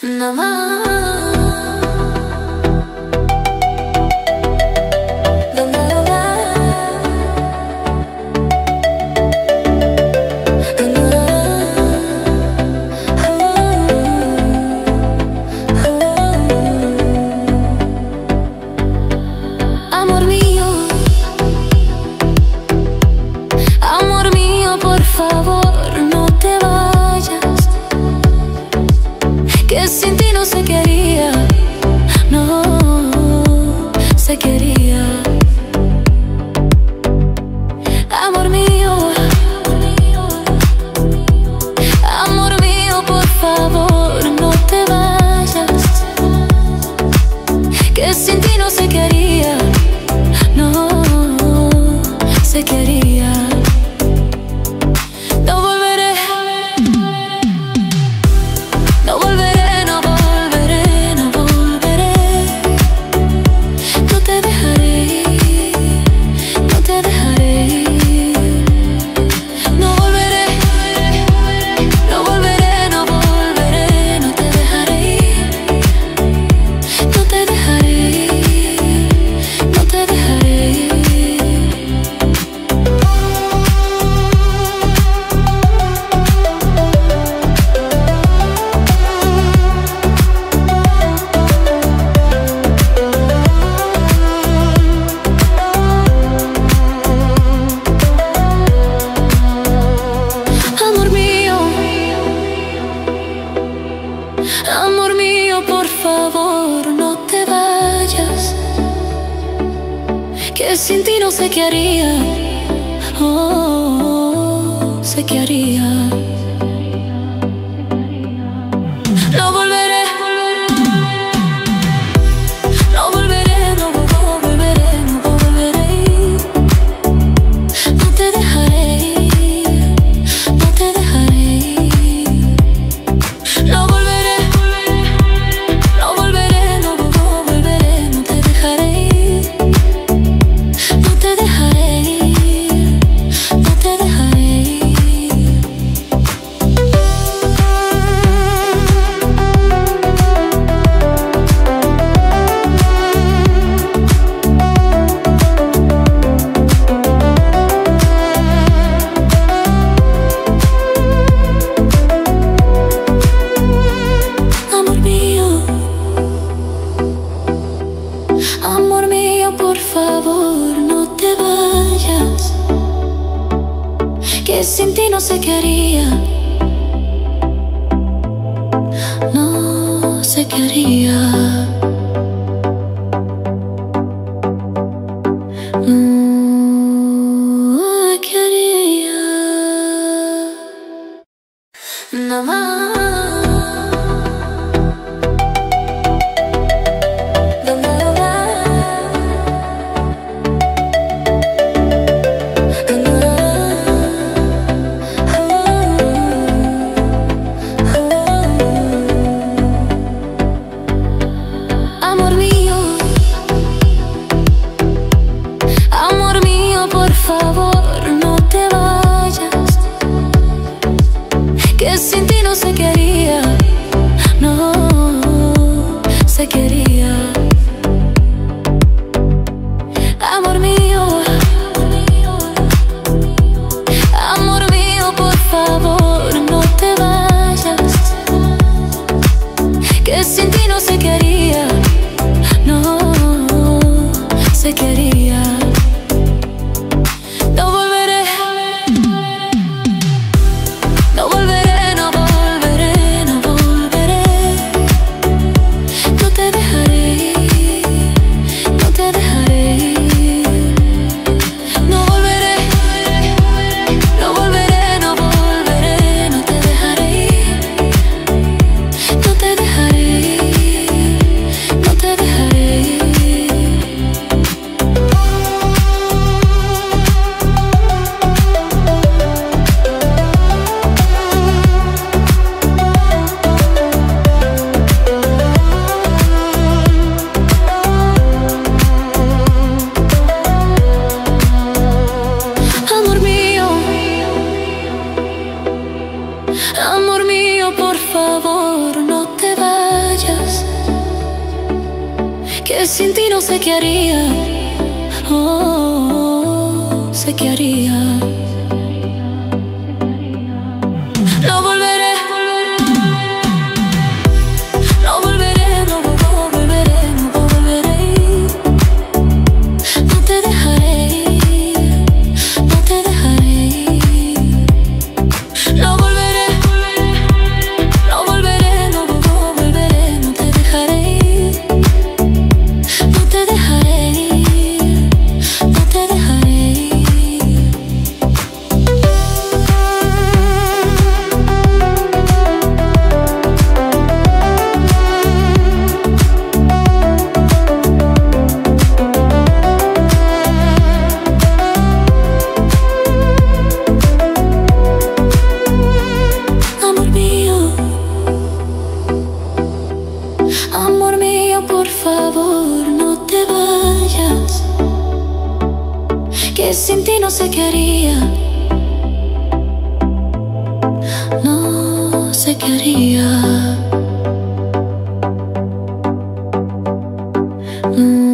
No más. Amor mío, por favor, no te vayas, que sin ti no se quería, no se quería. Amor mío, por favor, no te vayas, que sin ti no se quería, no se quería. No volveré, no volveré, no volveré, no volveré. No te dejaré ir, no te dejaré ir. No volveré, no volveré, no volveré. No te dejaré ir, no te dejaré ir, no te dejaré ir. Amor mío, por favor, no te vayas, que sin ti no sé qué haría, oh, sé qué haría. No volveré, no volveré, no volveré, no volveré. No te dejaré ir, no te dejaré ir. No volveré, no volveré, no volveré. No te dejaré ir, no te dejaré ir, no te dejaré ir. Amor mío, por favor, no te vayas, que sin ti no sé qué haría, no sé qué haría. No qué haría. No más. Amor mío, por favor, no te vayas, que sin ti no se quería, no se quería. Amor mío, por favor, no te vayas, que sin ti no se quería, no se quería. No volveré, no volveré, no volveré, no volveré. No te dejaré. que sin ti no sé qué haría. Oh, sé qué haría. No volveré, no volveré, no volveré, no volveré. No te dejaré ir, no te dejaré ir. No volveré, no volveré, no volveré, no te dejaré ir. No te dejaré ir, no te dejaré ir. Amor mío, por favor, no te vayas, que sin ti no sé qué haría. No sé qué haría.